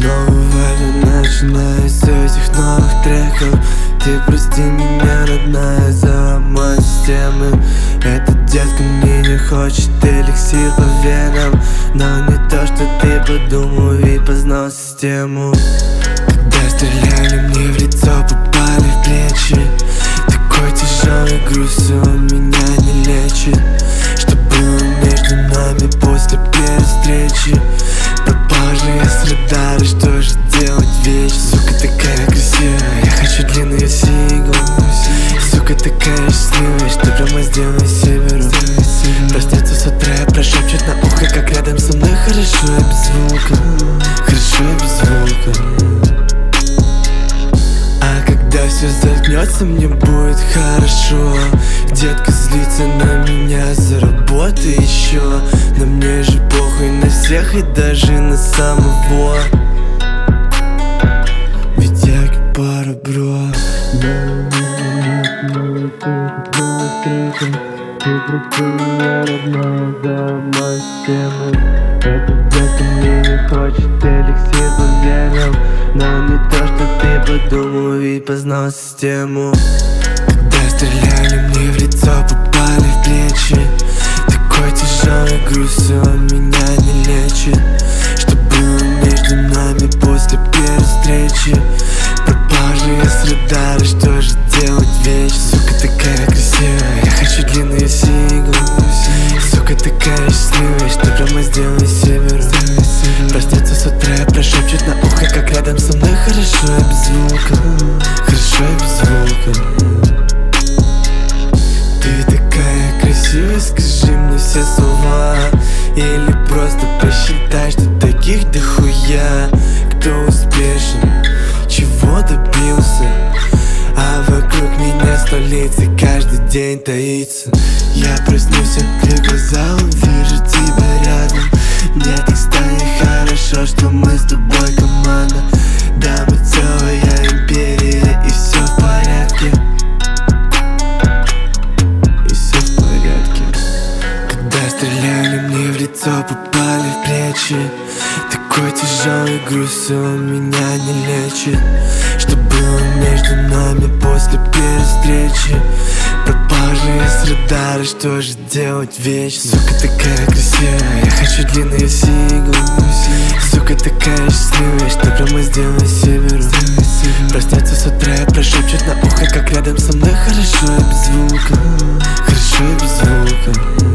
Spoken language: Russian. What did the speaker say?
Новый вайб, начиная с этих новых треков. Ты прости меня, родная, за мои системы. Этот детка мне не хочет эликсир по венам, но не то, что ты подумал и познал систему. Когда стреляли мне в лицо, попали в плечи. Такой тяжелый груз, он меня не лечит. Что было между нами после первой встречи? Пропал же я с радара, что же делать вечно? Сука такая красивая, я хочу длинную сиглу. Сука такая счастливая, что прямо сделай северу. Проснется с утра, я прошепчет на ухо, как рядом со мной хорошо и без звука. Хорошо и без звука. А когда все заткнется, мне будет хорошо. Детка злится на меня за работу еще, но мне же похуй на всех и даже на самого. Ведь я как пара, бро. Ты прости меня, родная, за мою систему. Этот детка мне не хочет эликсир по венам, но не то, что ты подумал и познал систему. Когда стреляли мне в лицо, попали в плечи. Такой тяжелый груз, он меня не лечит. Что было между нами после первой встречи? Пропал же я с радара, что же делать вечно? Сука такая красивая, я хочу длинную сиглу. Сука такая счастливая, что прямо сделай северу. Проснется с утра, я прошепчет на ухо, как рядом со мной хорошо и без звука. Хорошо и без звука. Ты такая красивая, скажи мне все слова. Или просто посчитай, что таких дохуя. Кто успешен, чего добился, а вокруг меня столицы каждый день таится. Я проснусь, открою глаза, увижу тебя рядом. Мне так станет хорошо, что мы с тобой команда. Да, мы целая империя, и все в порядке. И все в порядке. Когда стреляли мне в лицо, попали в плечи. Такой тяжелый груз, он меня не лечит. Что было между нами после первой встречи? Пропал же я с радара, что же делать вечно? Сука такая красивая, я хочу длинную сиглу. Сука такая счастливая, что прямо сделай северу. Проснется с утра, я прошепчет на ухо, как рядом со мной хорошо и без звука. Хорошо и без звука.